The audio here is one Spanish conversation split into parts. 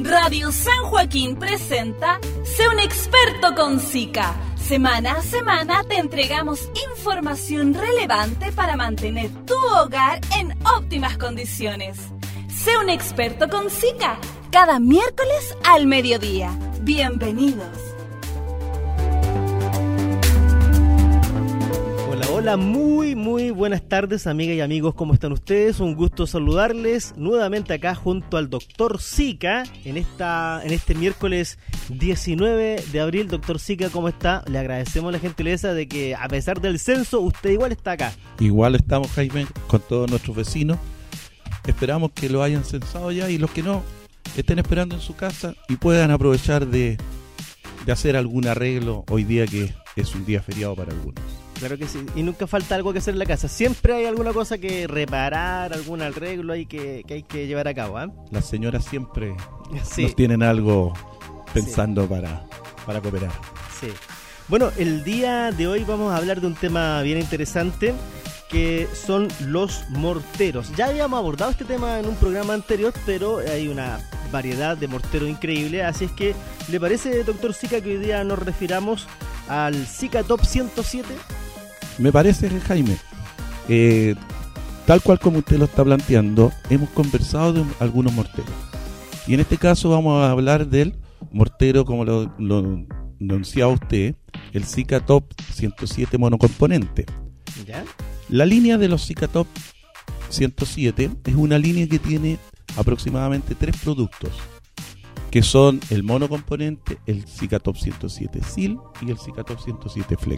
Radio San Joaquín presenta Sé un experto con Zika. Semana a semana te entregamos información relevante para mantener tu hogar en óptimas condiciones. Sé un experto con Zika, cada miércoles al mediodía. Bienvenidos. Hola, muy buenas tardes, amigas y amigos, ¿cómo están ustedes? Un gusto saludarles nuevamente acá junto al Dr. Zika en este miércoles 19 de abril. Dr. Zika, ¿cómo está? Le agradecemos la gentileza de que a pesar del censo, usted igual está acá. Igual estamos, Jaime, con todos nuestros vecinos. Esperamos que lo hayan censado ya y los que no estén esperando en su casa y puedan aprovechar de hacer algún arreglo hoy día que es un día feriado para algunos. Claro que sí, y nunca falta algo que hacer en la casa. Siempre hay alguna cosa que reparar, algún arreglo ahí que hay que llevar a cabo, ¿eh? Las señoras siempre sí. Nos tienen algo pensando para cooperar. Sí. Bueno, el día de hoy vamos a hablar de un tema bien interesante, que son los morteros. Ya habíamos abordado este tema en un programa anterior, pero hay una variedad de morteros increíble, así es que, ¿le parece, doctor Zika, que hoy día nos refiramos al Zika Top 107? Me parece, Jaime, tal cual como usted lo está planteando, hemos conversado de algunos morteros. Y en este caso vamos a hablar del mortero, como lo anunciaba usted, el Zika Top 107 monocomponente. ¿Ya? La línea de los Zika Top 107 es una línea que tiene aproximadamente 3 productos, que son el monocomponente, el Zika Top 107 Seal y el Zika Top 107 Flex.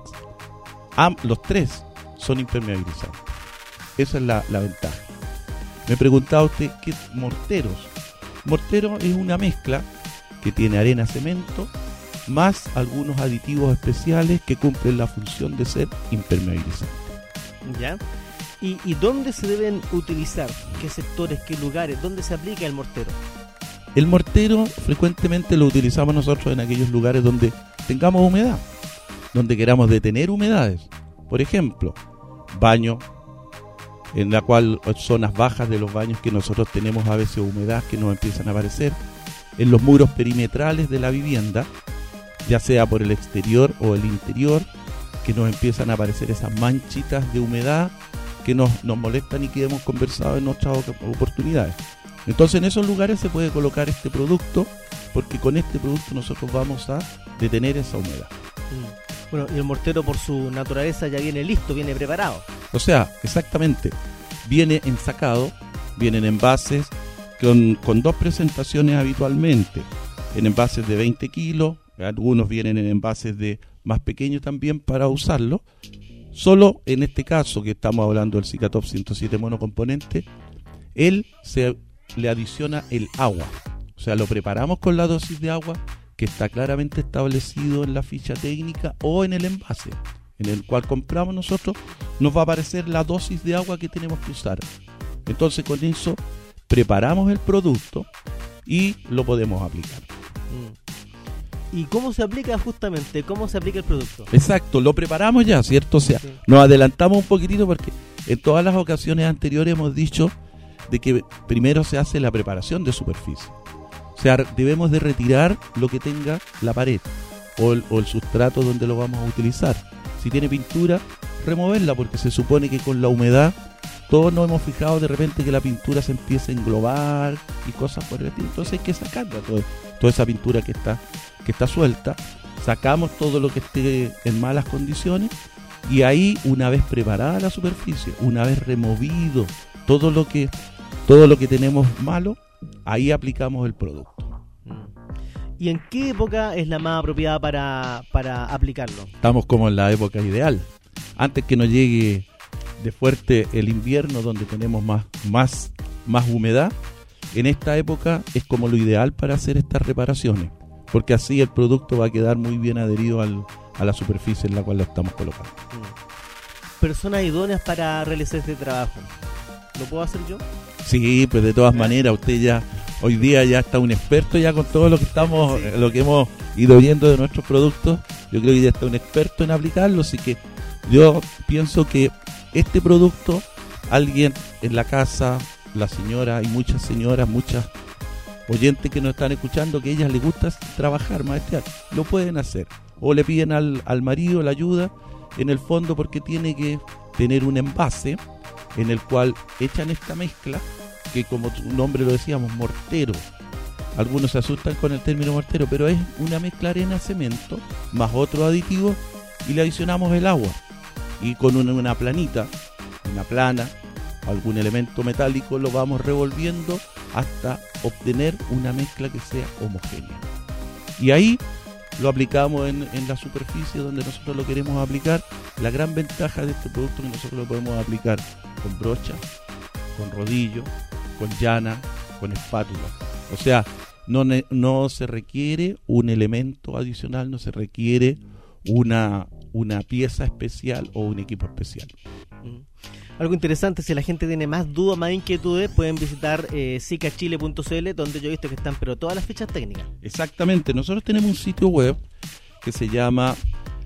Los 3 son impermeabilizantes. Esa es la ventaja. Me preguntaba usted, ¿qué morteros? Mortero es una mezcla que tiene arena, cemento, más algunos aditivos especiales que cumplen la función de ser impermeabilizantes. ¿Ya? ¿Y dónde se deben utilizar? ¿Qué sectores, qué lugares? ¿Dónde se aplica el mortero? El mortero frecuentemente lo utilizamos nosotros en aquellos lugares donde tengamos humedad, donde queramos detener humedades. Por ejemplo, baño, en la cual zonas bajas de los baños que nosotros tenemos a veces humedad que nos empiezan a aparecer, en los muros perimetrales de la vivienda, ya sea por el exterior o el interior, que nos empiezan a aparecer esas manchitas de humedad que nos molestan y que hemos conversado en otras oportunidades. Entonces en esos lugares se puede colocar este producto, porque con este producto nosotros vamos a detener esa humedad. Bueno, y el mortero por su naturaleza ya viene listo, viene preparado. O sea, exactamente, viene ensacado, vienen envases con 2 presentaciones habitualmente, en envases de 20 kilos, algunos vienen en envases de más pequeños también para usarlo. Solo en este caso que estamos hablando del Zika Top 107 monocomponente, él se le adiciona el agua, o sea, lo preparamos con la dosis de agua que está claramente establecido en la ficha técnica o en el envase en el cual compramos nosotros. Nos va a aparecer la dosis de agua que tenemos que usar. Entonces con eso preparamos el producto y lo podemos aplicar. ¿Y cómo se aplica justamente? ¿Cómo se aplica el producto? Exacto, lo preparamos ya, ¿cierto? O sea, sí. Nos adelantamos un poquitito porque en todas las ocasiones anteriores hemos dicho de que primero se hace la preparación de superficie. O sea, debemos de retirar lo que tenga la pared o el sustrato donde lo vamos a utilizar. Si tiene pintura, removerla, porque se supone que con la humedad todos nos hemos fijado de repente que la pintura se empieza a englobar y cosas por el estilo. Entonces hay que sacarla, toda esa pintura que está suelta. Sacamos todo lo que esté en malas condiciones y ahí, una vez preparada la superficie, una vez removido todo lo que tenemos malo, ahí aplicamos el producto. ¿Y en qué época es la más apropiada para aplicarlo? Estamos como en la época ideal, antes que nos llegue de fuerte el invierno, donde tenemos más humedad. En esta época es como lo ideal para hacer estas reparaciones, porque así el producto va a quedar muy bien adherido a la superficie en la cual lo estamos colocando. Personas idóneas para realizar este trabajo, ¿lo puedo hacer yo? Sí, pues de todas maneras, usted ya hoy día ya está un experto ya con todo lo que lo que hemos ido viendo de nuestros productos. Yo creo que ya está un experto en aplicarlo, así que yo pienso que este producto, alguien en la casa, la señora, y muchas señoras, muchas oyentes que nos están escuchando que a ellas les gusta trabajar, maestrear, lo pueden hacer. O le piden al marido la ayuda, en el fondo porque tiene que tener un envase en el cual echan esta mezcla, que como tu nombre lo decíamos, mortero. Algunos se asustan con el término mortero, pero es una mezcla arena-cemento más otros aditivos y le adicionamos el agua. Y con una planita, una plana, algún elemento metálico, lo vamos revolviendo hasta obtener una mezcla que sea homogénea. Y ahí lo aplicamos en la superficie donde nosotros lo queremos aplicar. La gran ventaja de este producto es que nosotros lo podemos aplicar con brocha, con rodillo, con llana, con espátula. O sea, no se requiere un elemento adicional, no se requiere una pieza especial o un equipo especial. Algo interesante, si la gente tiene más dudas, más inquietudes, pueden visitar sicachile.cl, donde yo he visto que están pero todas las fichas técnicas. Exactamente, nosotros tenemos un sitio web que se llama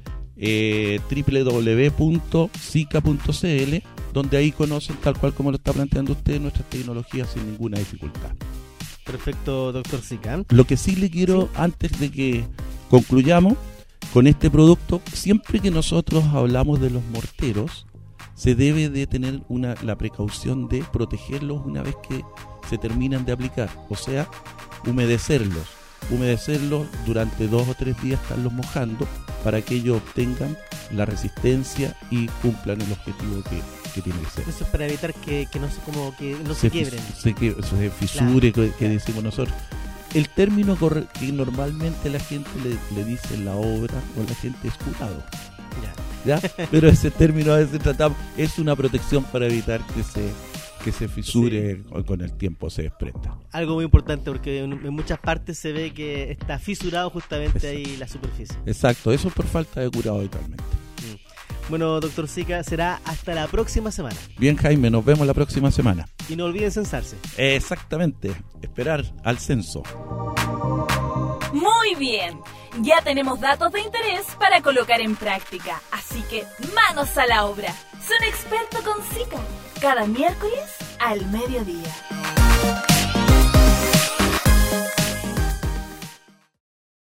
www.sica.cl, donde ahí conocen, tal cual como lo está planteando usted, nuestras tecnologías sin ninguna dificultad. Perfecto, doctor Sica. Lo que sí le quiero, antes de que concluyamos con este producto, siempre que nosotros hablamos de los morteros, se debe de tener la precaución de protegerlos una vez que se terminan de aplicar, o sea, humedecerlos durante 2 o 3 días, estarlos mojando para que ellos obtengan la resistencia y cumplan el objetivo que tiene que ser. Eso es para evitar que no se quiebren. Se fisure, claro, que decimos nosotros. El término que normalmente la gente le dice en la obra o la gente es curado. ¿Ya? Pero ese término a veces tratamos, es una protección para evitar que se fisure, sí, con el tiempo se desprenda. Algo muy importante porque en muchas partes se ve que está fisurado justamente ahí la superficie. Exacto, eso es por falta de curado habitualmente. Bueno, doctor Sica, será hasta la próxima semana. Bien, Jaime, nos vemos la próxima semana. Y no olviden censarse. Exactamente, esperar al censo. Muy bien, ya tenemos datos de interés para colocar en práctica, así que manos a la obra. Sé un experto con Sica, cada miércoles al mediodía.